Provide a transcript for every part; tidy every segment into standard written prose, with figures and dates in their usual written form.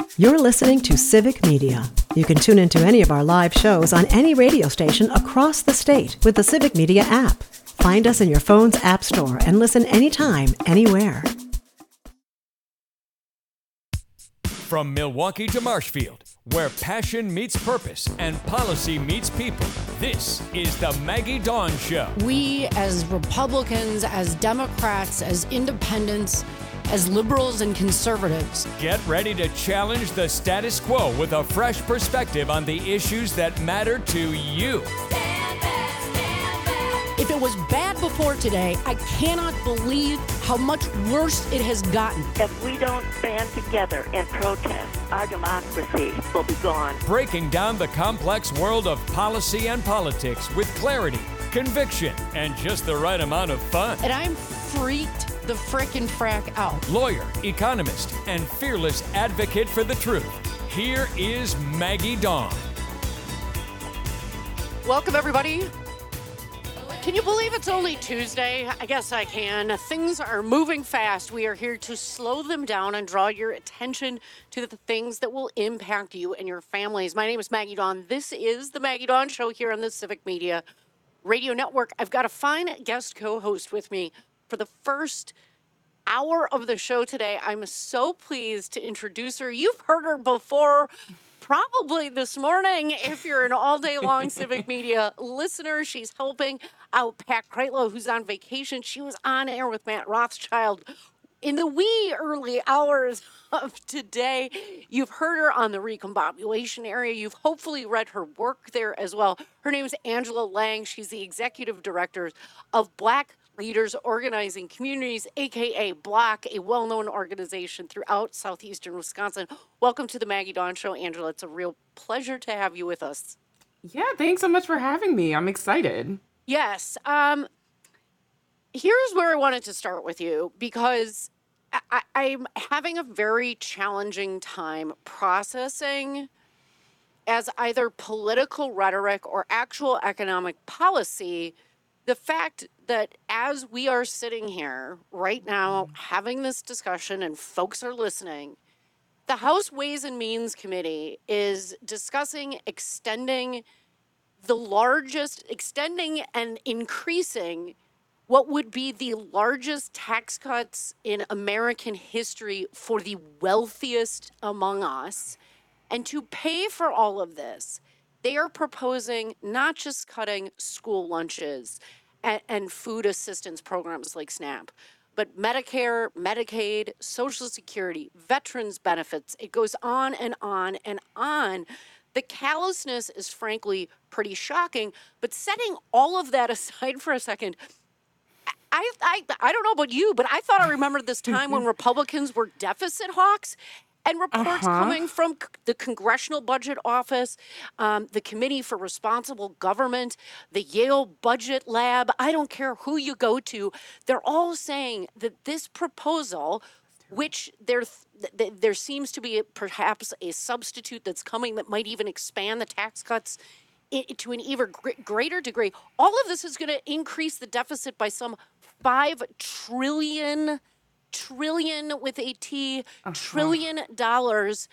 You're listening to Civic Media. You can tune into any of our live shows on any radio station across the state with the Civic Media app. Find us in your phone's app store and listen anytime, anywhere. From Milwaukee to Marshfield, where passion meets purpose and policy meets people, this is the Maggie Dawn Show. We, as Republicans, as Democrats, as independents, as liberals and conservatives, get ready to challenge the status quo with a fresh perspective on the issues that matter to you. If it was bad before today, I cannot believe how much worse it has gotten. If we don't band together and protest, our democracy will be gone. Breaking down the complex world of policy and politics with clarity, conviction, and just the right amount of fun. And I'm freaked the frickin' frack out. Lawyer, economist, and fearless advocate for the truth. Here is Maggie Dawn. Welcome, everybody. Can you believe it's only Tuesday? I guess I can. Things are moving fast. We are here to slow them down and draw your attention to the things that will impact you and your families. My name is Maggie Dawn. This is the Maggie Dawn Show here on the Civic Media Radio Network. I've got a fine guest co-host with me for the first hour of the show today. I'm so pleased to introduce her. You've heard her before, probably this morning, if you're an all-day long Civic Media listener. She's helping out Pat Kreitlow, who's on vacation. She was on air with Matt Rothschild in the wee early hours of today. You've heard her on the recombobulation area. You've hopefully read her work there as well. Her name is Angela Lang. She's the executive director of Black Leaders Organizing Communities, a.k.a. BLOC, a well-known organization throughout southeastern Wisconsin. Welcome to the Maggie Dawn Show, Angela. It's a real pleasure to have you with us. Yeah, thanks so much for having me. I'm excited. Yes. Here's where I wanted to start with you, because I'm having a very challenging time processing as either political rhetoric or actual economic policy the fact that as we are sitting here right now having this discussion and folks are listening, the House Ways and Means Committee is discussing extending and increasing what would be the largest tax cuts in American history for the wealthiest among us. And to pay for all of this, they are proposing not just cutting school lunches and food assistance programs like SNAP, but Medicare, Medicaid, Social Security, veterans benefits. It goes on and on and on. The callousness is frankly pretty shocking, but setting all of that aside for a second, I don't know about you, but I thought I remembered this time when Republicans were deficit hawks. And reports coming from the Congressional Budget Office, the Committee for Responsible Government, the Yale Budget Lab, I don't care who you go to, they're all saying that this proposal, which there seems to be perhaps a substitute that's coming that might even expand the tax cuts to an even greater degree, all of this is going to increase the deficit by some $5 trillion with a T, trillion dollars.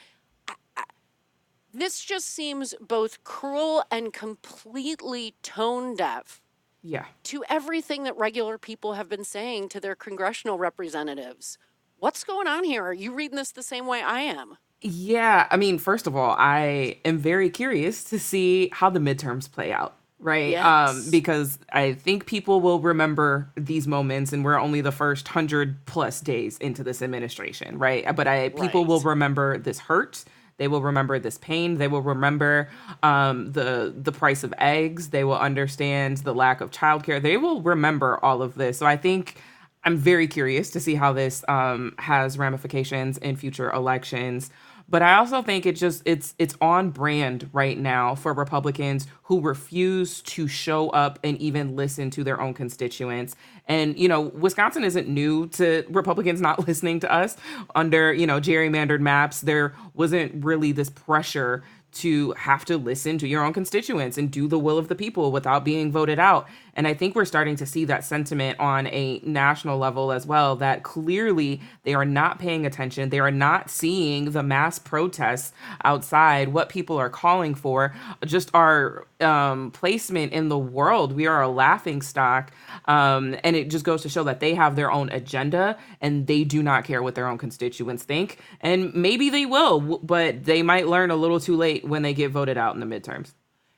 This just seems both cruel and completely tone deaf to everything that regular people have been saying to their congressional representatives. What's going on here? Are you reading this the same way I am? Yeah, I mean, first of all, I am very curious to see how the midterms play out. Right. Yes. Because I think people will remember these moments, and we're only the first 100+ days into this administration. Right. But people will remember this hurt. They will remember this pain. They will remember the price of eggs. They will understand the lack of childcare. They will remember all of this. So I think I'm very curious to see how this has ramifications in future elections. But I also think it's on brand right now for Republicans who refuse to show up and even listen to their own constituents. And, Wisconsin isn't new to Republicans not listening to us. Under, gerrymandered maps, there wasn't really this pressure to have to listen to your own constituents and do the will of the people without being voted out. And I think we're starting to see that sentiment on a national level as well, that clearly they are not paying attention. They are not seeing the mass protests outside, what people are calling for, just our placement in the world. We are a laughing stock. And it just goes to show that they have their own agenda and they do not care what their own constituents think. And maybe they will, but they might learn a little too late when they get voted out in the midterms.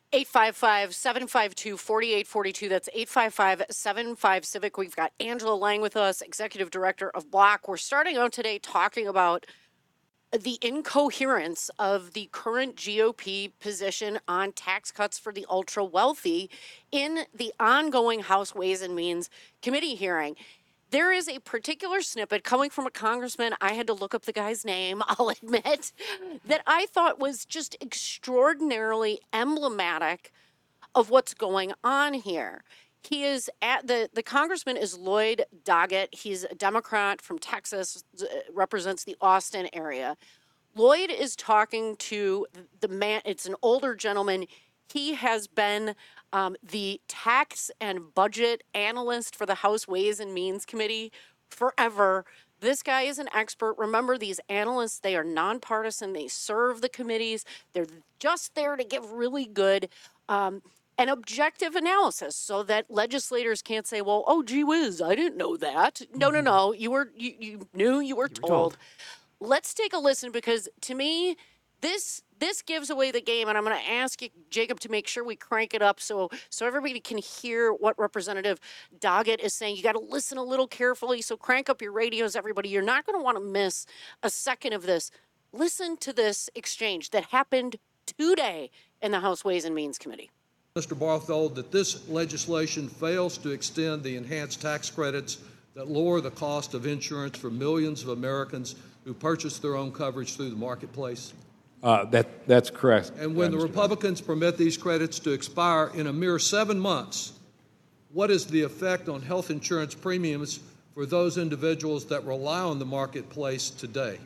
855-752-4842. That's 855-75-CIVIC. We've got Angela Lang with us, Executive Director of Block. We're starting out today talking about the incoherence of the current GOP position on tax cuts for the ultra wealthy in the ongoing House Ways and Means Committee hearing. There is a particular snippet coming from a congressman, I had to look up the guy's name, I'll admit, that I thought was just extraordinarily emblematic of what's going on here. He is the congressman is Lloyd Doggett. He's a Democrat from Texas, represents the Austin area. Lloyd is talking to the man, it's an older gentleman. He has been the tax and budget analyst for the House Ways and Means Committee forever. This guy is an expert. Remember, these analysts, they are nonpartisan. They serve the committees. They're just there to give really good and objective analysis so that legislators can't say, well, oh, gee whiz, I didn't know that. No. You knew, you were told. Let's take a listen, because to me, this gives away the game, and I'm going to ask you, Jacob, to make sure we crank it up so everybody can hear what Representative Doggett is saying. You got to listen a little carefully, so crank up your radios, everybody. You're not going to want to miss a second of this. Listen to this exchange that happened today in the House Ways and Means Committee. Mr. Barthold, that this legislation fails to extend the enhanced tax credits that lower the cost of insurance for millions of Americans who purchase their own coverage through the marketplace? That's correct. And when the Republicans permit these credits to expire in a mere 7 months, what is the effect on health insurance premiums for those individuals that rely on the marketplace today?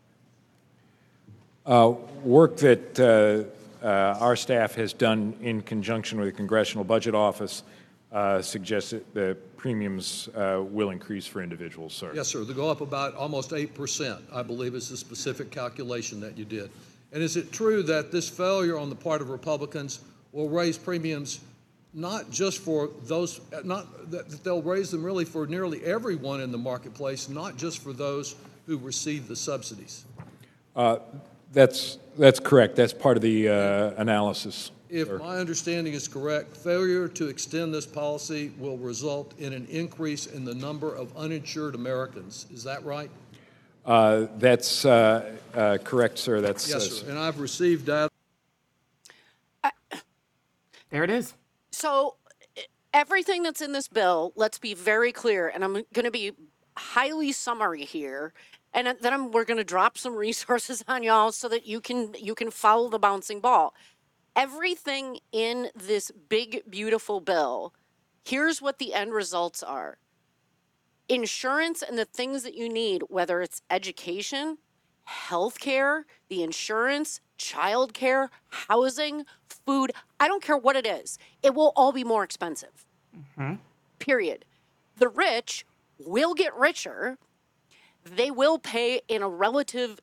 Work that our staff has done in conjunction with the Congressional Budget Office suggests that the premiums will increase for individuals, sir. Yes, sir. They go up about almost 8%, I believe is the specific calculation that you did. And is it true that this failure on the part of Republicans will raise premiums not just for those, not that they'll raise them really for nearly everyone in the marketplace, not just for those who receive the subsidies? That's correct. That's part of the analysis. If my understanding is correct, failure to extend this policy will result in an increase in the number of uninsured Americans. Is that right? That's correct, sir. That's yes, sir. And I've received data. There it is. So everything that's in this bill, let's be very clear, and I'm going to be highly summary here, and then we're going to drop some resources on y'all so that you can follow the bouncing ball. Everything in this big, beautiful bill, here's what the end results are. Insurance and the things that you need, whether it's education, healthcare, the insurance, childcare, housing, food, I don't care what it is. It will all be more expensive. Mm-hmm. Period. The rich will get richer. They will pay in a relative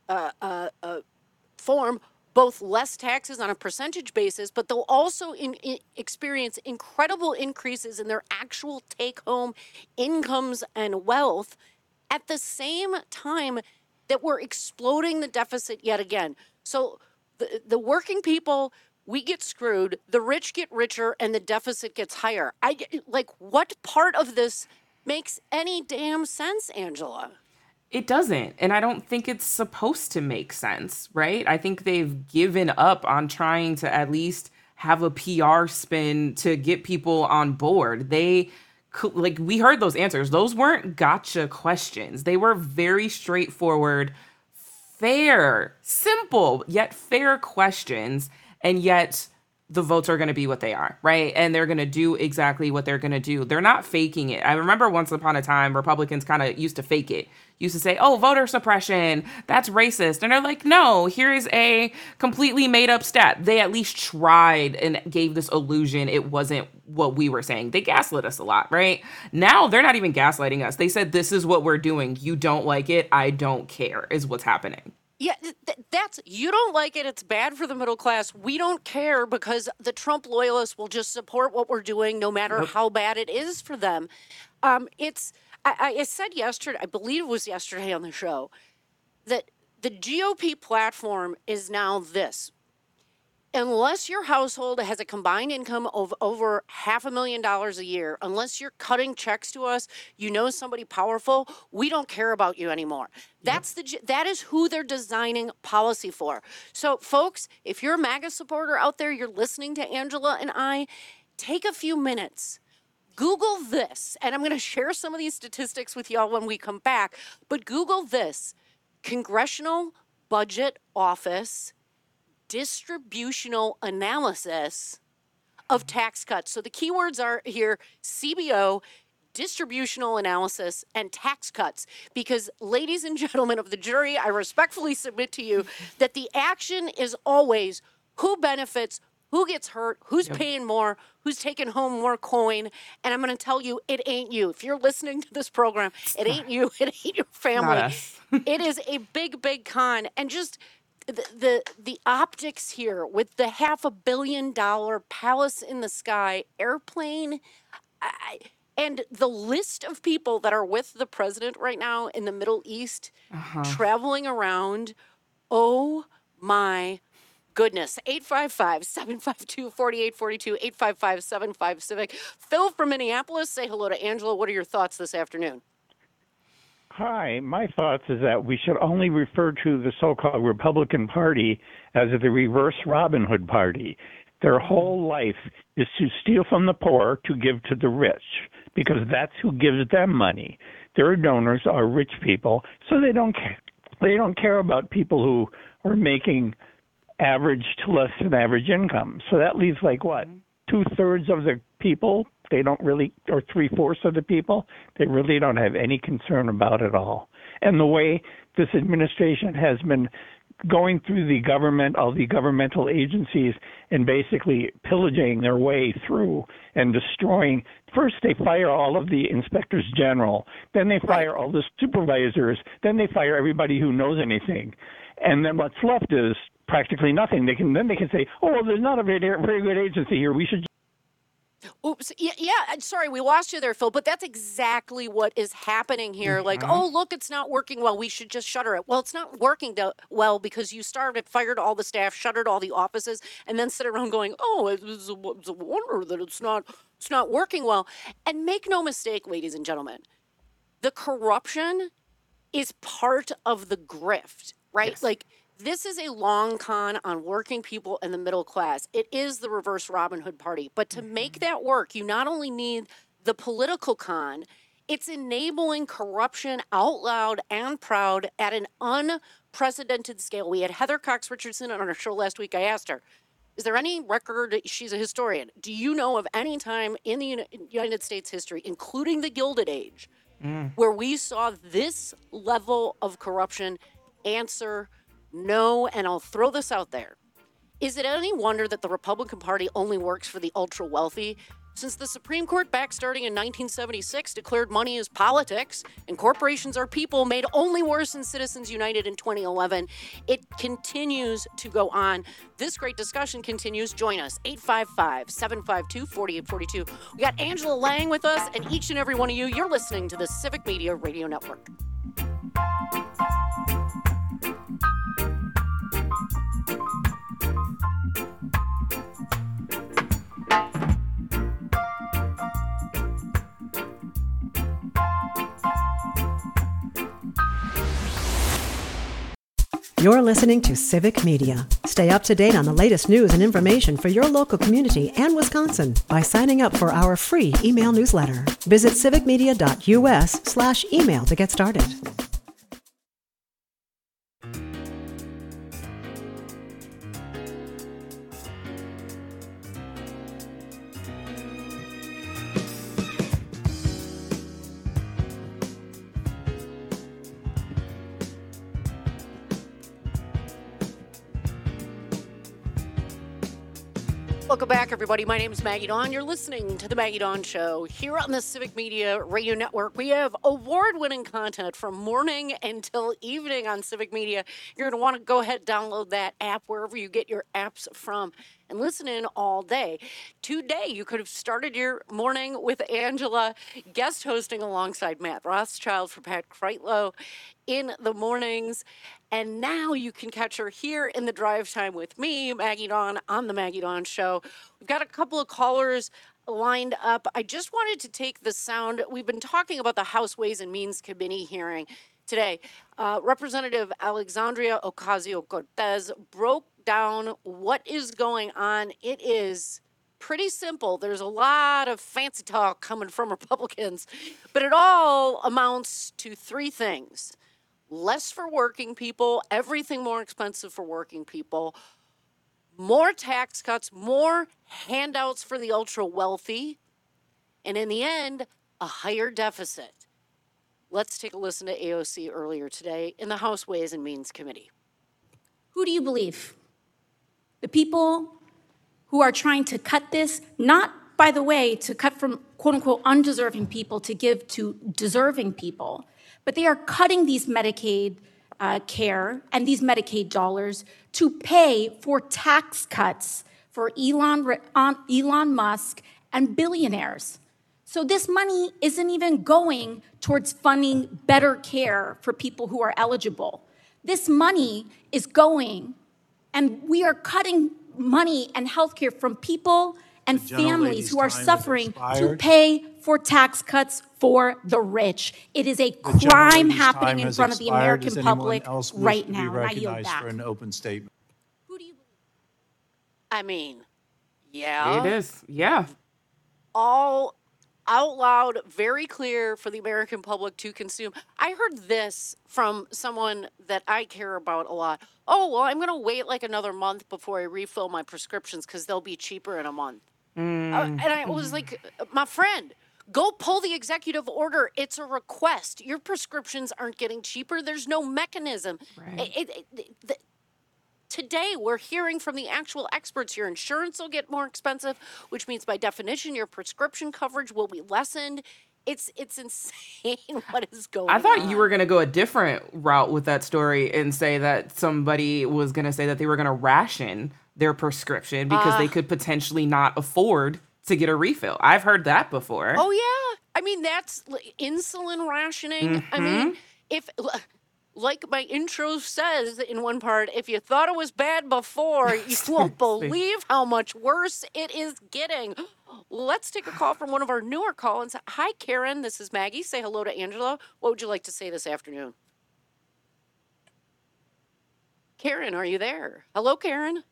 form both less taxes on a percentage basis, but they'll also experience incredible increases in their actual take-home incomes and wealth at the same time that we're exploding the deficit yet again. So the working people, we get screwed, the rich get richer, and the deficit gets higher. What part of this makes any damn sense, Angela? It doesn't. And I don't think it's supposed to make sense, right? I think they've given up on trying to at least have a PR spin to get people on board. We heard those answers. Those weren't gotcha questions. They were very straightforward, fair, simple, yet fair questions. And yet the votes are going to be what they are, right? And they're going to do exactly what they're going to do. They're not faking it. I remember once upon a time, Republicans kind of used to fake it. Used to say, oh, voter suppression, that's racist. And they're like, no, here is a completely made up stat. They at least tried and gave this illusion it wasn't what we were saying. They gaslit us a lot, right? Now they're not even gaslighting us. They said, this is what we're doing. You don't like it. I don't care is what's happening. Yeah, that's, you don't like it, it's bad for the middle class. We don't care because the Trump loyalists will just support what we're doing no matter how bad it is for them. I said yesterday, I believe it was yesterday on the show, that the GOP platform is now this. Unless your household has a combined income of over $500,000 a year, unless you're cutting checks to us, you know somebody powerful, we don't care about you anymore. That is who they're designing policy for. So, folks, if you're a MAGA supporter out there, you're listening to Angela and I, take a few minutes. Google this, and I'm going to share some of these statistics with y'all when we come back, but Google this, Congressional Budget Office distributional analysis of tax cuts. So the keywords are here, CBO, distributional analysis, and tax cuts. Because, ladies and gentlemen of the jury, I respectfully submit to you that the action is always who benefits, who gets hurt, who's paying more, who's taking home more coin. And I'm going to tell you, it ain't you. If you're listening to this program, it ain't you. It ain't your family. It is a big, big con. And just the optics here with the $500 million palace in the sky airplane, and the list of people that are with the president right now in the Middle East traveling around. Oh my goodness. 855-752-4842, 855-75-CIVIC. Phil from Minneapolis, say hello to Angela. What are your thoughts this afternoon? Hi, my thoughts is that we should only refer to the so-called Republican Party as the reverse Robin Hood Party. Their whole life is to steal from the poor to give to the rich, because that's who gives them money. Their donors are rich people, so they don't care. They don't care about people who are making average to less than average income. So that leaves like what? 2/3 of the people, they don't really, or 3/4 of the people, they really don't have any concern about it all. And the way this administration has been going through the government, all the governmental agencies, and basically pillaging their way through and destroying. First, they fire all of the inspectors general. Then they fire all the supervisors. Then they fire everybody who knows anything. And then what's left is practically nothing. They can say, oh, well, there's not a very good agency here. We should. Oops. Yeah. Sorry, we lost you there, Phil. But that's exactly what is happening here. Like, oh, look, it's not working well. We should just shutter it. Well, it's not working well because you fired all the staff, shuttered all the offices, and then sit around going, oh, it's a wonder that it's not working well. And make no mistake, ladies and gentlemen, the corruption is part of the grift, right? Yes. Like, this is a long con on working people and the middle class. It is the reverse Robin Hood Party. But to make that work, you not only need the political con, it's enabling corruption out loud and proud at an unprecedented scale. We had Heather Cox Richardson on our show last week. I asked her, is there any record, she's a historian, do you know of any time in the United States history, including the Gilded Age, where we saw this level of corruption? Answer, no, and I'll throw this out there. Is it any wonder that the Republican Party only works for the ultra-wealthy? Since the Supreme Court, back starting in 1976, declared money is politics and corporations are people, made only worse in Citizens United in 2011, it continues to go on. This great discussion continues. Join us, 855-752-4842. We got Angela Lang with us, and each and every one of you, you're listening to the Civic Media Radio Network. You're listening to Civic Media. Stay up to date on the latest news and information for your local community and Wisconsin by signing up for our free email newsletter. Visit civicmedia.us/email to get started. Welcome back, everybody. My name is Maggie Dawn. You're listening to The Maggie Dawn Show. Here on the Civic Media Radio Network, we have award-winning content from morning until evening on Civic Media. You're going to want to go ahead and download that app wherever you get your apps from and listen in all day. Today, you could have started your morning with Angela guest hosting alongside Matt Rothschild for Pat Kreitlow in the mornings. And now you can catch her here in the drive time with me, Maggie Dawn, on the Maggie Dawn Show. We've got a couple of callers lined up. I just wanted to take the sound. We've been talking about the House Ways and Means Committee hearing today. Representative Alexandria Ocasio-Cortez broke down what is going on. It is pretty simple. There's a lot of fancy talk coming from Republicans, but it all amounts to three things. Less for working people, everything more expensive for working people, more tax cuts, more handouts for the ultra wealthy, and in the end, a higher deficit. Let's take a listen to AOC earlier today in the House Ways and Means Committee. Who do you believe? The people who are trying to cut this, not, by the way, to cut from quote unquote undeserving people to give to deserving people, but they are cutting these Medicaid care and these Medicaid dollars to pay for tax cuts for Elon Musk and billionaires. So this money isn't even going towards funding better care for people who are eligible. This money is going, and we are cutting money and health care from people and families who are suffering to pay for tax cuts for the rich. It is a crime happening in front of the American public right now. And I yield back. For an open statement. Who do you believe? I mean, yeah. It is, yeah. All out loud, very clear for the American public to consume. I heard this from someone that I care about a lot. Oh, well, I'm going to wait like another month before I refill my prescriptions because they'll be cheaper in a month. And I was like, my friend, go pull the executive order. It's a request. Your prescriptions aren't getting cheaper. There's no mechanism. Right. Today, we're hearing from the actual experts your insurance will get more expensive, which means by definition, your prescription coverage will be lessened. It's insane what is going on. I thought you were going to go a different route with that story and say that somebody was going to say that they were going to ration their prescription because they could potentially not afford to get a refill. I've heard that before. Oh, yeah. I mean, that's insulin rationing. I mean, if... Like my intro says in one part, if you thought it was bad before, you won't believe how much worse it is getting. Let's take a call from one of our newer call-ins. Hi, Karen. This is Maggie. Say hello to Angela. What would you like to say this afternoon? Karen, are you there? Hello, Karen.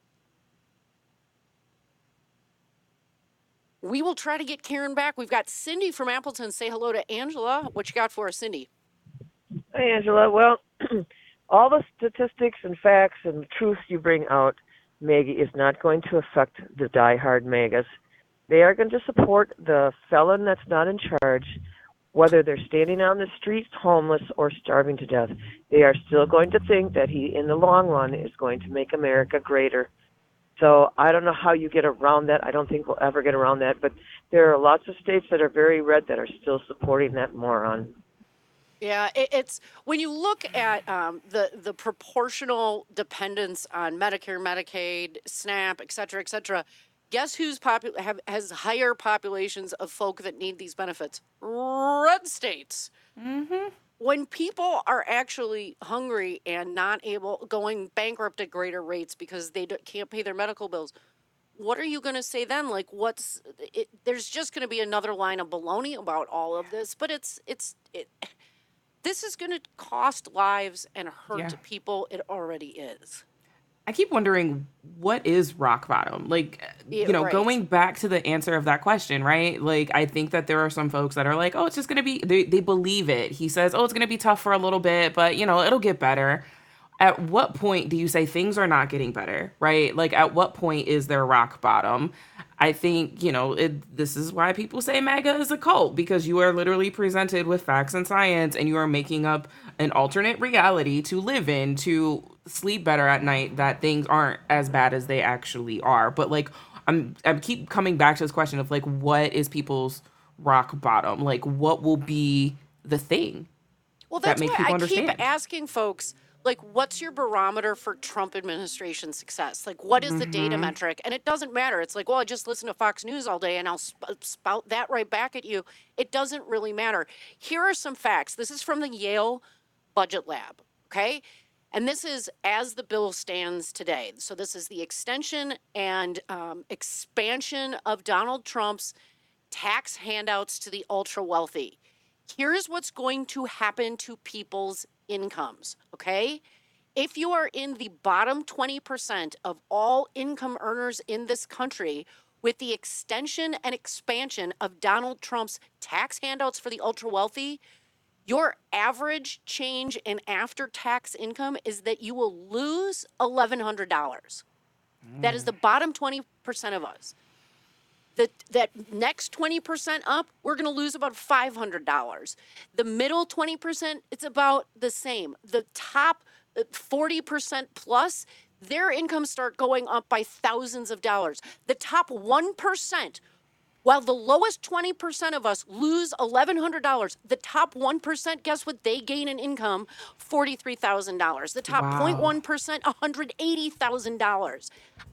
We will try to get Karen back. We've got Cindy from Appleton. Say hello to Angela. What you got for us, Cindy? Hi, Angela. Well, all the statistics and facts and truth you bring out, Maggie, is not going to affect the diehard MAGAs. They are going to support the felon that's not in charge, whether they're standing on the streets homeless or starving to death. They are still going to think that he, in the long run, is going to make America greater. So I don't know how you get around that. I don't think we'll ever get around that. But there are lots of states that are very red that are still supporting that moron. Yeah, it's when you look at the proportional dependence on Medicare, Medicaid, SNAP, et cetera, guess who's has higher populations of folk that need these benefits? Red states. Mm-hmm. When people are actually hungry and not going bankrupt at greater rates because they can't pay their medical bills, what are you going to say then? Like, there's just going to be another line of baloney about all of this, but this is going to cost lives and hurt people. It already is. I keep wondering, what is rock bottom? Like, going back to the answer of that question, right? Like, I think that there are some folks that are like, oh, it's just going to be, they believe it. He says, oh, it's going to be tough for a little bit, but, it'll get better. At what point do you say things are not getting better, right? Like, at what point is there rock bottom? I think, this is why people say MAGA is a cult, because you are literally presented with facts and science, and you are making up an alternate reality to live in, to sleep better at night, that things aren't as bad as they actually are. But, like, I'm keep coming back to this question of like, what is people's rock bottom? Like, what will be the thing Well, that that's makes why people I understand? keep asking folks, like, what's your barometer for Trump administration success? Like, what is the data metric? And it doesn't matter. It's like, well, I just listen to Fox News all day and I'll spout that right back at you. It doesn't really matter. Here are some facts. This is from the Yale Budget Lab, okay? And this is as the bill stands today. So this is the extension and expansion of Donald Trump's tax handouts to the ultra wealthy. Here's what's going to happen to people's incomes, okay? If you are in the bottom 20% of all income earners in this country, with the extension and expansion of Donald Trump's tax handouts for the ultra wealthy, your average change in after tax income is that you will lose $1,100. That is the bottom 20% of us. That next 20% up, we're going to lose about $500. The middle 20%, it's about the same. The top 40% plus, their incomes start going up by thousands of dollars. The top 1%, while the lowest 20% of us lose $1,100, the top 1%, guess what they gain in income? $43,000. The top 0.1%, $180,000.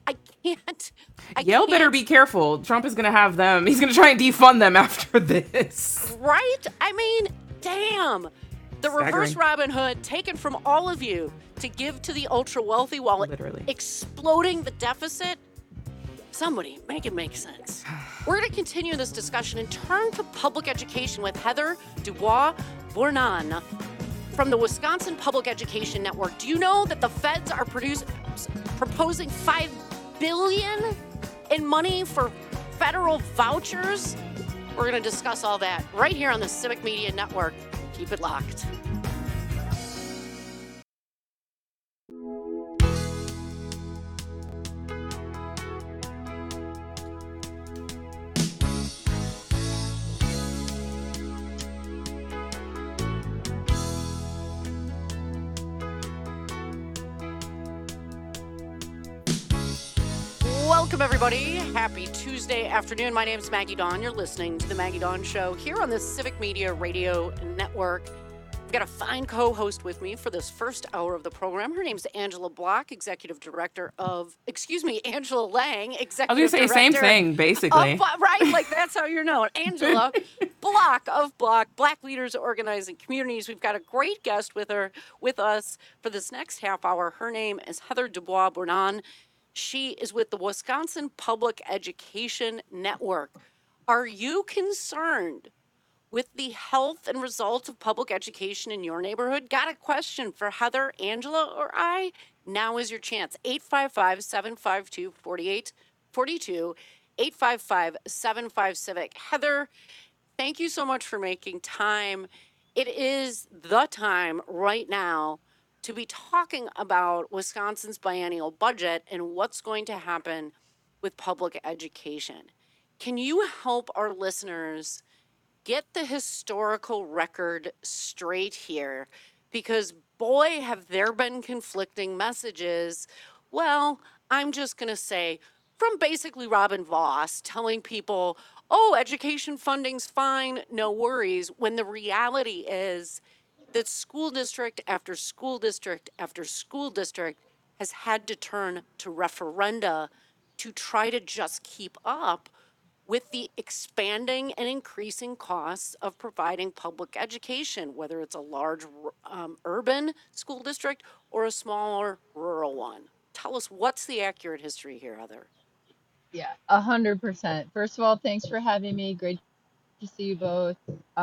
Yale better be careful. Trump is going to have them. He's going to try and defund them after this. Right? I mean, damn. The reverse Robin Hood taken from all of you to give to the ultra wealthy while exploding the deficit. Somebody make it make sense. We're going to continue this discussion and turn to public education with Heather Dubois-Bournon from the Wisconsin Public Education Network. Do you know that the feds are proposing $5 billion in money for federal vouchers? We're going to discuss all that right here on the Civic Media Network. Keep it locked. Welcome, everybody. Happy Tuesday afternoon. My name is Maggie Dawn. You're listening to The Maggie Dawn Show here on the Civic Media Radio Network. I've got a fine co-host with me for this first hour of the program. Her name's Angela Block, Executive Director of, Angela Lang, Executive Director. I was going to say same thing, basically. Right? Like, that's how you're known. Angela Block of Block, Black Leaders Organizing Communities. We've got a great guest with us for this next half hour. Her name is Heather Dubois-Bournon. She is with the Wisconsin Public Education Network. Are you concerned with the health and results of public education in your neighborhood? Got a question for Heather, Angela, or I? Now is your chance. 855-752-4842, 855-75-CIVIC. Heather, thank you so much for making time. It is the time right now to be talking about Wisconsin's biennial budget and what's going to happen with public education. Can you help our listeners get the historical record straight here? Because boy, have there been conflicting messages. Well, I'm just going to say from basically Robin Vos telling people, oh, education funding's fine, no worries, when the reality is that school district after school district after school district has had to turn to referenda to try to just keep up with the expanding and increasing costs of providing public education, whether it's a large urban school district or a smaller rural one. Tell us, what's the accurate history here, Heather? Yeah, 100%. First of all, thanks for having me. Great to see you both.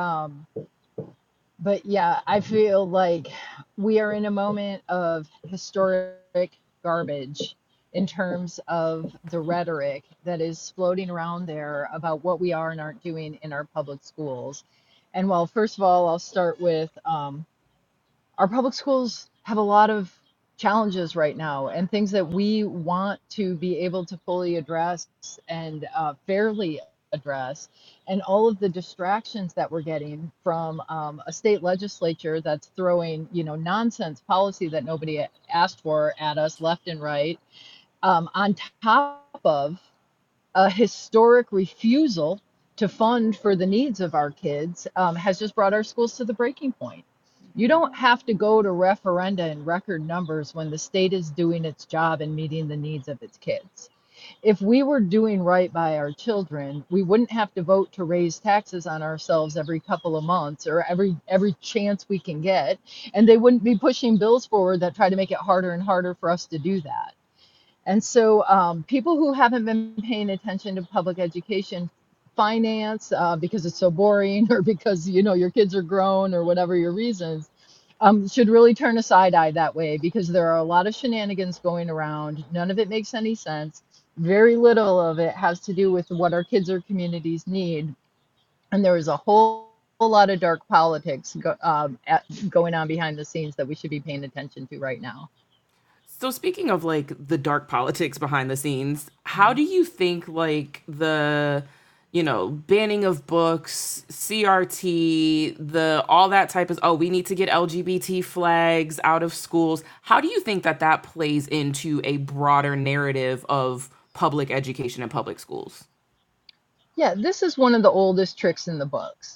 But yeah, I feel like we are in a moment of historic garbage in terms of the rhetoric that is floating around there about what we are and aren't doing in our public schools. And well, first of all, I'll start with our public schools have a lot of challenges right now and things that we want to be able to fully address and fairly address, and all of the distractions that we're getting from a state legislature that's throwing, nonsense policy that nobody asked for at us left and right, on top of a historic refusal to fund for the needs of our kids has just brought our schools to the breaking point. You don't have to go to referenda in record numbers when the state is doing its job and meeting the needs of its kids. If we were doing right by our children, we wouldn't have to vote to raise taxes on ourselves every couple of months or every chance we can get, and they wouldn't be pushing bills forward that try to make it harder and harder for us to do that. And so people who haven't been paying attention to public education finance because it's so boring or because, you know, your kids are grown or whatever your reasons, should really turn a side eye that way, because there are a lot of shenanigans going around. None of it makes any sense. Very little of it has to do with what our kids or communities need. And there is a whole lot of dark politics going on behind the scenes that we should be paying attention to right now. So speaking of like the dark politics behind the scenes, how do you think like the, you know, banning of books, CRT, the all that type of, oh, we need to get LGBT flags out of schools. How do you think that that plays into a broader narrative of public education and public schools? Yeah, this is one of the oldest tricks in the books.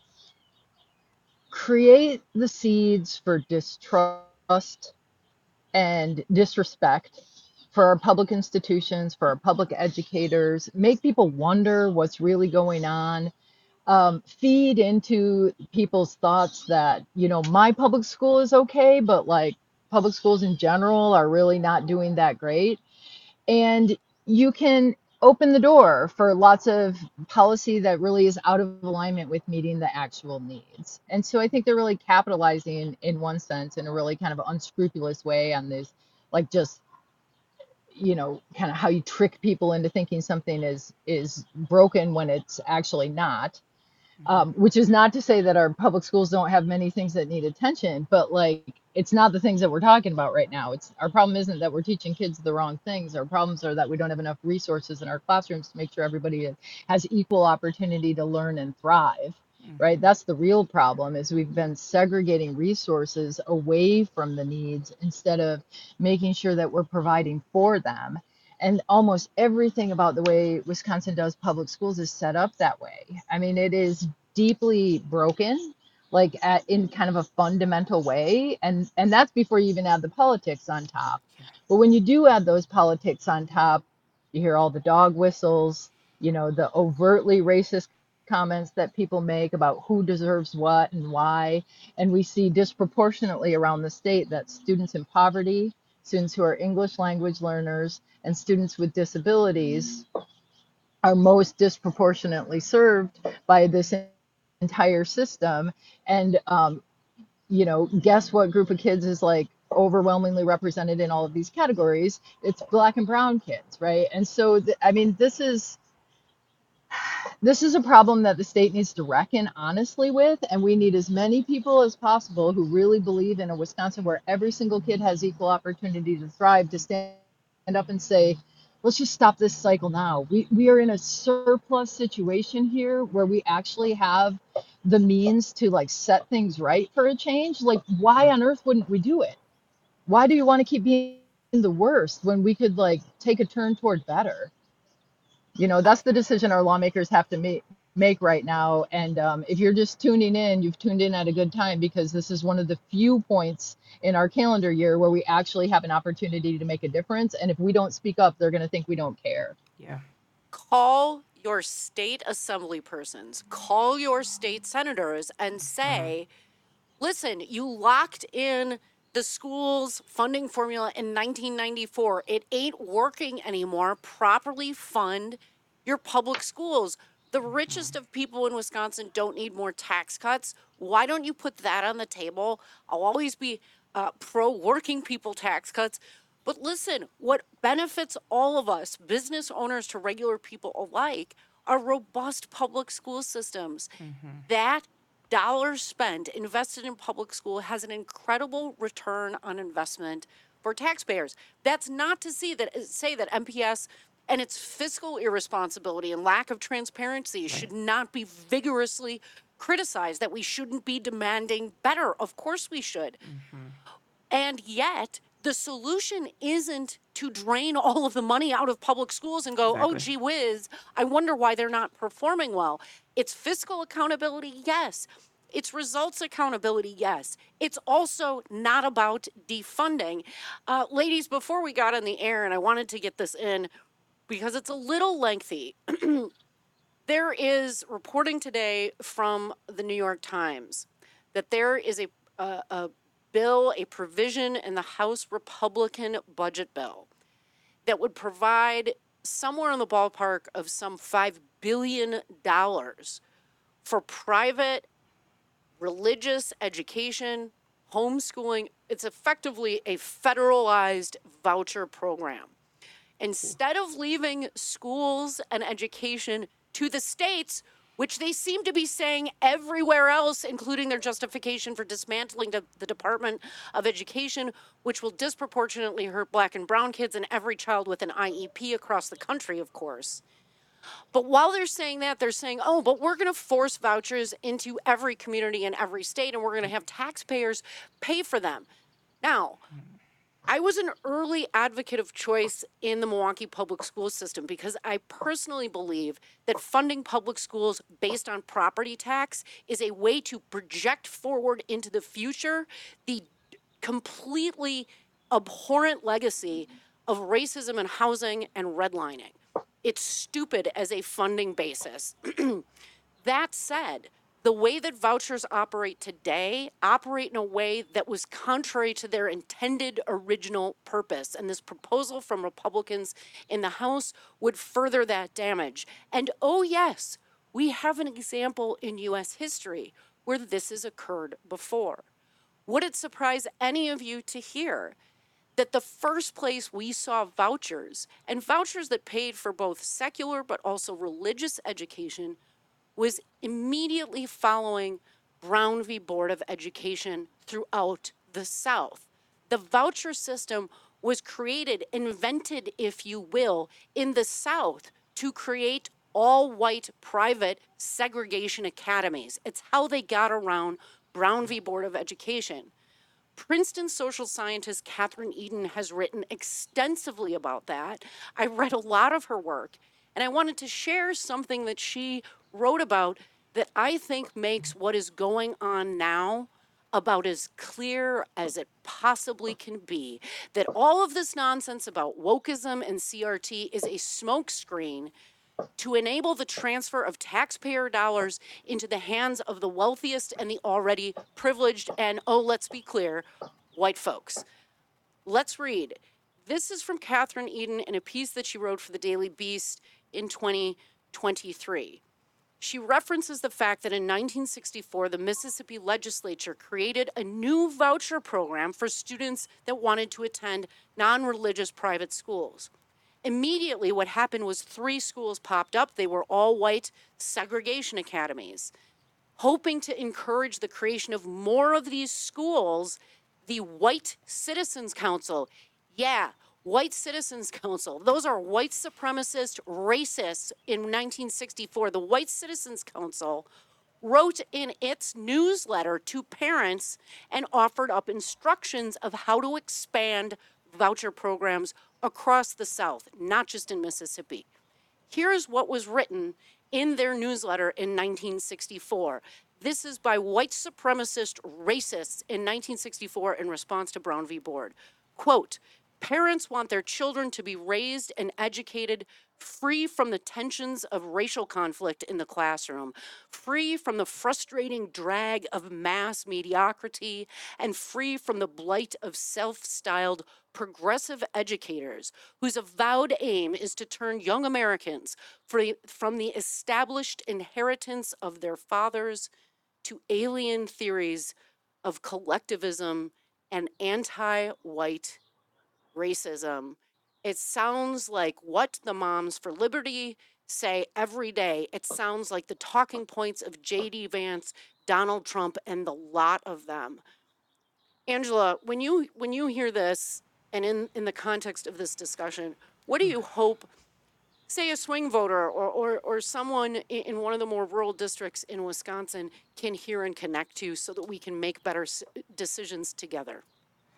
Create the seeds for distrust and disrespect for our public institutions, for our public educators, make people wonder what's really going on, feed into people's thoughts that, you know, my public school is okay, but like public schools in general are really not doing that great. And you can open the door for lots of policy that really is out of alignment with meeting the actual needs. And so I think they're really capitalizing in one sense in a really kind of unscrupulous way on this, like just, you know, kind of how you trick people into thinking something is broken when it's actually not. Which is not to say that our public schools don't have many things that need attention, but like it's not the things that we're talking about right now. It's our problem isn't that we're teaching kids the wrong things. Our problems are that we don't have enough resources in our classrooms to make sure everybody has equal opportunity to learn and thrive. Right? That's the real problem, is we've been segregating resources away from the needs instead of making sure that we're providing for them. And almost everything about the way Wisconsin does public schools is set up that way. I mean, it is deeply broken, like in kind of a fundamental way. And that's before you even add the politics on top. But when you do add those politics on top, you hear all the dog whistles, you know, the overtly racist comments that people make about who deserves what and why. And we see disproportionately around the state that students in poverty, students who are English language learners, and students with disabilities are most disproportionately served by this entire system. And, you know, guess what group of kids is like overwhelmingly represented in all of these categories? It's Black and brown kids, right? And so, I mean, this is a problem that the state needs to reckon honestly with, and we need as many people as possible who really believe in a Wisconsin where every single kid has equal opportunity to thrive to stand up and say, let's just stop this cycle now. We are in a surplus situation here where we actually have the means to like set things right for a change. Like, why on earth wouldn't we do it? Why do you want to keep being the worst when we could like take a turn toward better? You know, that's the decision our lawmakers have to make right now. And if you're just tuning in, you've tuned in at a good time, because this is one of the few points in our calendar year where we actually have an opportunity to make a difference. And if we don't speak up, they're going to think we don't care. Yeah. Call your state assembly persons, call your state senators and say, listen, you locked in the school's funding formula in 1994. It ain't working anymore. Properly fund your public schools. The richest of people in Wisconsin don't need more tax cuts. Why don't you put that on the table? I'll always be pro working people tax cuts. But listen, what benefits all of us, business owners to regular people alike, are robust public school systems. That dollars spent invested in public school has an incredible return on investment for taxpayers. That's not to say that MPS and its fiscal irresponsibility and lack of transparency should not be vigorously criticized, that we shouldn't be demanding better. Of course we should. And yet, The solution isn't to drain all of the money out of public schools and go, oh, gee whiz, I wonder why they're not performing well. It's fiscal accountability, yes. It's results accountability, yes. It's also not about defunding. Ladies, before we got on the air, and I wanted to get this in because it's a little lengthy, there is reporting today from the New York Times that there is a bill, a provision in the House Republican budget bill that would provide somewhere in the ballpark of some $5 billion for private religious education, homeschooling. It's effectively a federalized voucher program. Instead of leaving schools and education to the states, which they seem to be saying everywhere else, including their justification for dismantling the Department of Education, which will disproportionately hurt Black and brown kids and every child with an IEP across the country, of course. But while they're saying that, they're saying, oh, but we're going to force vouchers into every community in every state, and we're going to have taxpayers pay for them. Now, I was an early advocate of choice in the Milwaukee public school system because I personally believe that funding public schools based on property tax is a way to project forward into the future the completely abhorrent legacy of racism in housing and redlining. It's stupid as a funding basis. That said, the way that vouchers operate today operate in a way that was contrary to their intended original purpose. And this proposal from Republicans in the House would further that damage. And oh yes, we have an example in U.S. history where this has occurred before. Would it surprise any of you to hear that the first place we saw vouchers, and vouchers that paid for both secular but also religious education, was immediately following Brown v. Board of Education throughout the South. The voucher system was created, invented, if you will, in the South to create all-white private segregation academies. It's how they got around Brown v. Board of Education. Princeton social scientist Catherine Eden has written extensively about that. I read a lot of her work, and I wanted to share something that she wrote about that I think makes what is going on now about as clear as it possibly can be. That all of this nonsense about wokeism and CRT is a smokescreen to enable the transfer of taxpayer dollars into the hands of the wealthiest and the already privileged and, oh, let's be clear, white folks. Let's read. This is from Catherine Eden in a piece that she wrote for the Daily Beast in 2023. She references the fact that in 1964, the Mississippi legislature created a new voucher program for students that wanted to attend non-religious private schools. Immediately, what happened was 3 schools popped up. They were all white segregation academies. Hoping to encourage the creation of more of these schools, the White Citizens Council, White Citizens Council. Those are white supremacist racists in 1964. The White Citizens Council wrote in its newsletter to parents and offered up instructions of how to expand voucher programs across the South, not just in Mississippi. Here's what was written in their newsletter in 1964. This is by white supremacist racists in 1964 in response to Brown v. Board. Quote, parents want their children to be raised and educated free from the tensions of racial conflict in the classroom, free from the frustrating drag of mass mediocrity, and free from the blight of self-styled progressive educators whose avowed aim is to turn young Americans from the established inheritance of their fathers to alien theories of collectivism and anti-white racism. It sounds like what the Moms for Liberty say every day. It sounds like the talking points of J.D. Vance, Donald Trump, and the lot of them. Angela, when you hear this, and in the context of this discussion, what do you hope, say a swing voter or someone in one of the more rural districts in Wisconsin can hear and connect to so that we can make better decisions together?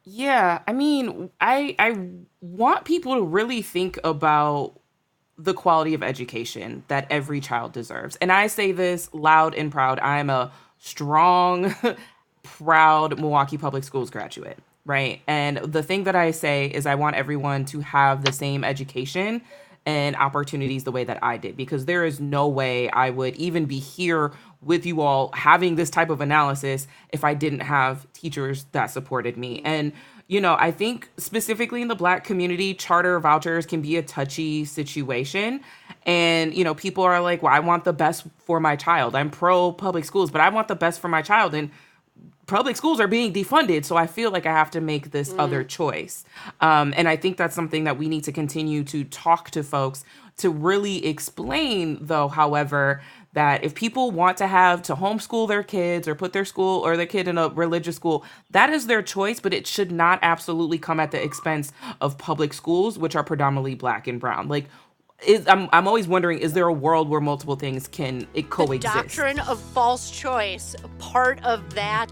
Yeah, I mean, I want people to really think about the quality of education that every child deserves. And I say this loud and proud. I am a strong, proud Milwaukee Public Schools graduate, right? And the thing that I say is I want everyone to have the same education and opportunities the way that I did, because there is no way I would even be here with you all having this type of analysis if I didn't have teachers that supported me. And I think specifically in the Black community, charter vouchers can be a touchy situation. And, people are like, well, I want the best for my child. I'm pro public schools, but I want the best for my child. And public schools are being defunded. So I feel like I have to make this other choice. And I think that's something that we need to continue to talk to folks to really explain, though, however, that if people want to homeschool their kids or put their kid in a religious school, that is their choice, but it should not absolutely come at the expense of public schools, which are predominantly Black and brown. Like, I'm always wondering, is there a world where multiple things can coexist? The doctrine of false choice, part of that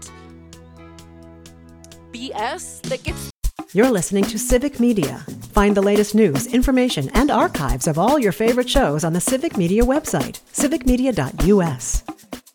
BS that gets... You're listening to Civic Media. Find the latest news, information, and archives of all your favorite shows on the Civic Media website, civicmedia.us.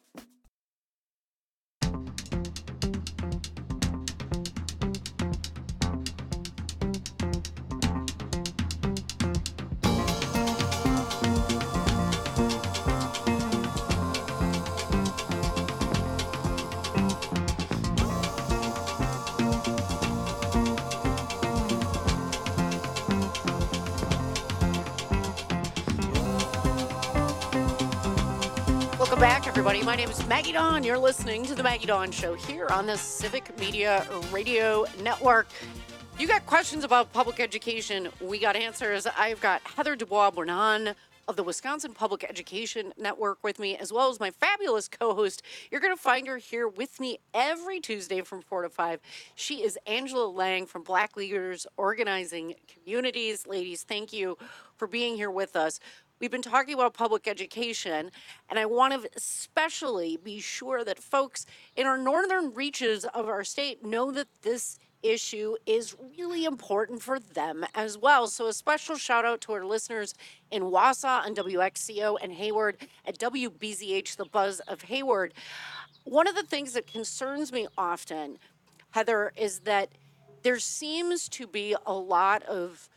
Back, everybody. My name is Maggie Dawn. You're listening to The Maggie Dawn Show here on the Civic Media Radio Network. You got questions about public education, we got answers. I've got Heather Dubois-Bournon of the Wisconsin Public Education Network with me, as well as my fabulous co-host. You're going to find her here with me every Tuesday from 4 to 5. She is Angela Lang from Black Leaders Organizing Communities. Ladies, thank you for being here with us. We've been talking about public education, and I want to especially be sure that folks in our northern reaches of our state know that this issue is really important for them as well. So a special shout out to our listeners in Wausau on WXCO and Hayward at WBZH, The Buzz of Hayward. One of the things that concerns me often, Heather, is that there seems to be a lot of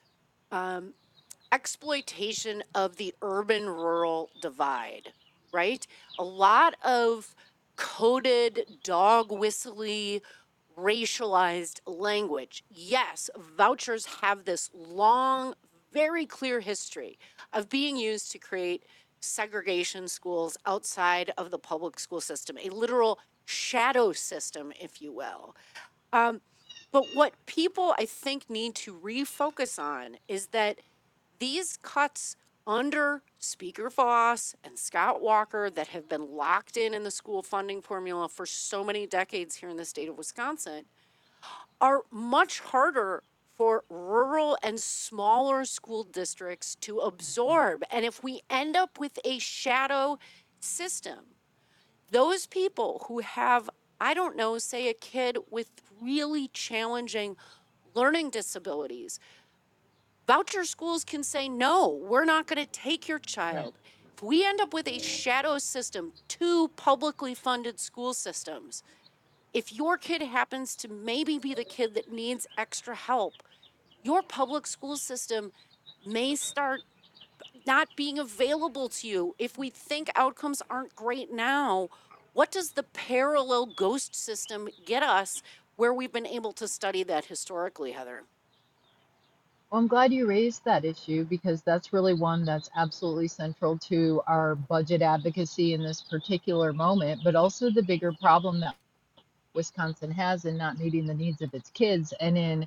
exploitation of the urban-rural divide, right? A lot of coded, dog-whistly, racialized language. Yes, vouchers have this long, very clear history of being used to create segregation schools outside of the public school system, a literal shadow system, if you will. But what people, I think, need to refocus on is that these cuts under Speaker Voss and Scott Walker that have been locked in the school funding formula for so many decades here in the state of Wisconsin are much harder for rural and smaller school districts to absorb. And if we end up with a shadow system, those people who have, I don't know, say a kid with really challenging learning disabilities, voucher schools can say, no, we're not going to take your child. If we end up with a shadow system, 2 publicly funded school systems, if your kid happens to maybe be the kid that needs extra help, your public school system may start not being available to you. If we think outcomes aren't great now, what does the parallel ghost system get us where we've been able to study that historically, Heather? Well, I'm glad you raised that issue because that's really one that's absolutely central to our budget advocacy in this particular moment, but also the bigger problem that Wisconsin has in not meeting the needs of its kids and in,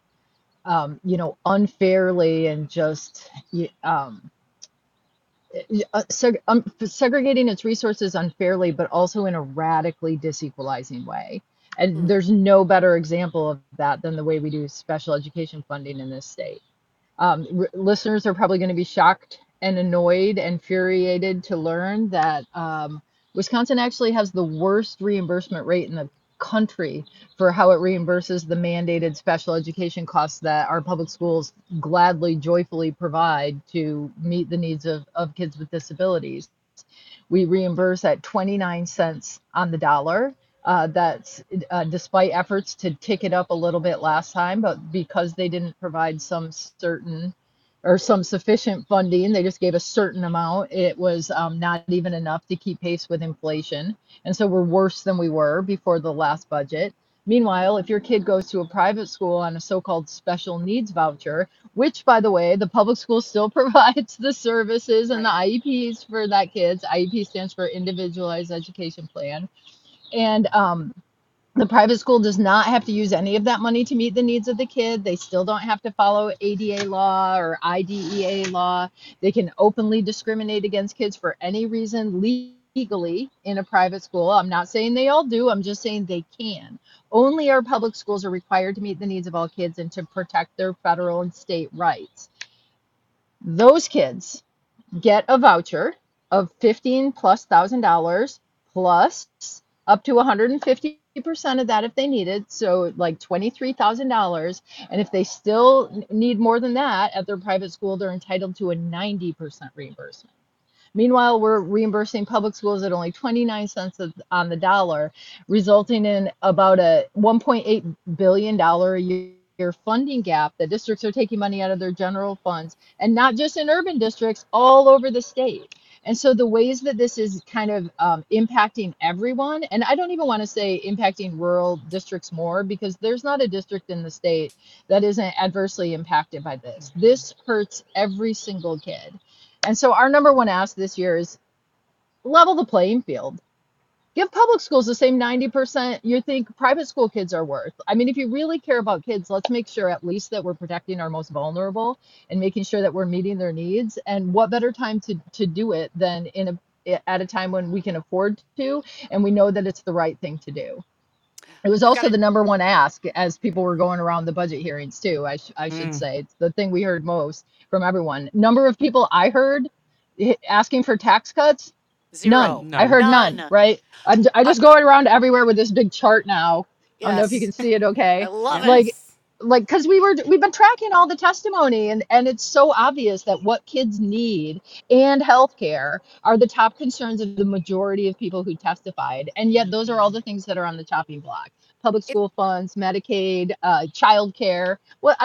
unfairly and just segregating its resources unfairly, but also in a radically disequalizing way. And there's no better example of that than the way we do special education funding in this state. Listeners are probably going to be shocked and annoyed and infuriated to learn that Wisconsin actually has the worst reimbursement rate in the country for how it reimburses the mandated special education costs that our public schools gladly, joyfully provide to meet the needs of kids with disabilities. We reimburse at 29 cents on the dollar. That's despite efforts to tick it up a little bit last time, but because they didn't provide some sufficient funding, they just gave a certain amount. It was not even enough to keep pace with inflation. And so we're worse than we were before the last budget. Meanwhile, if your kid goes to a private school on a so-called special needs voucher, which, by the way, the public school still provides the services and the IEPs for that kid's. IEP stands for Individualized Education Plan. And the private school does not have to use any of that money to meet the needs of the kid. They still don't have to follow ADA law or IDEA law. They can openly discriminate against kids for any reason legally in a private school. I'm not saying they all do. I'm just saying they can. Only our public schools are required to meet the needs of all kids and to protect their federal and state rights. Those kids get a voucher of $15,000 plus up to 150% of that if they need it, so like $23,000. And if they still need more than that at their private school, they're entitled to a 90% reimbursement. Meanwhile, we're reimbursing public schools at only 29 cents on the dollar, resulting in about a $1.8 billion a year funding gap. The districts are taking money out of their general funds, and not just in urban districts, all over the state. And so the ways that this is kind of impacting everyone, and I don't even want to say impacting rural districts more, because there's not a district in the state that isn't adversely impacted by this. This hurts every single kid. And so our number one ask this year is level the playing field. Give public schools the same 90% you think private school kids are worth. I mean, if you really care about kids, let's make sure at least that we're protecting our most vulnerable and making sure that we're meeting their needs. And what better time to do it than at a time when we can afford to, and we know that it's the right thing to do. It was also the number one ask as people were going around the budget hearings too, I should say. It's the thing we heard most from everyone. Number of people I heard asking for tax cuts, Zero. None. I heard none, right? I just going around everywhere with this big chart now. Yes. I don't know if you can see it okay. I love it. Like, because we've been tracking all the testimony, and it's so obvious that what kids need and healthcare are the top concerns of the majority of people who testified. And yet those are all the things that are on the chopping block. Public school funds, Medicaid, childcare. What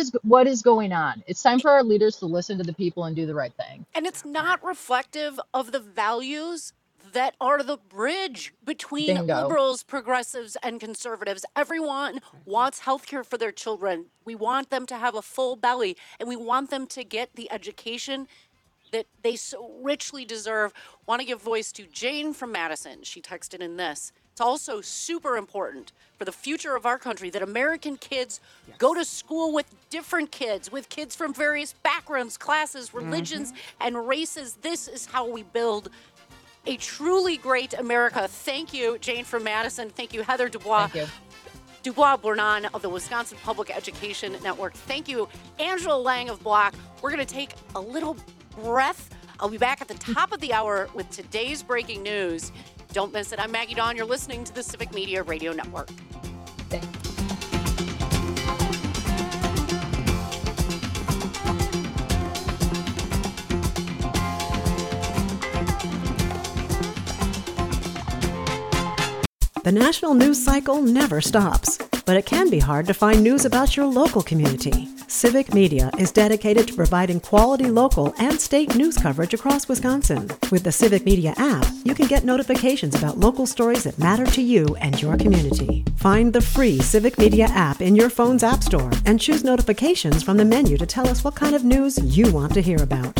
is going on? It's time for our leaders to listen to the people and do the right thing. And it's not reflective of the values that are the bridge between liberals, progressives, and conservatives. Everyone wants healthcare for their children. We want them to have a full belly, and we want them to get the education that they so richly deserve. Want to give voice to Jane from Madison. She texted in this. It's also super important for the future of our country that American kids go to school with different kids, with kids from various backgrounds, classes, religions, and races. This is how we build a truly great America. Thank you, Jane from Madison. Thank you, Heather Dubois. Thank you. Dubois-Bournon of the Wisconsin Public Education Network. Thank you, Angela Lang of Block. We're going to take a little breath. I'll be back at the top of the hour with today's breaking news. Don't miss it. I'm Maggie Dawn. You're listening to the Civic Media Radio Network. Thank you. The national news cycle never stops, but it can be hard to find news about your local community. Civic Media is dedicated to providing quality local and state news coverage across Wisconsin. With the Civic Media app, you can get notifications about local stories that matter to you and your community. Find the free Civic Media app in your phone's app store and choose notifications from the menu to tell us what kind of news you want to hear about.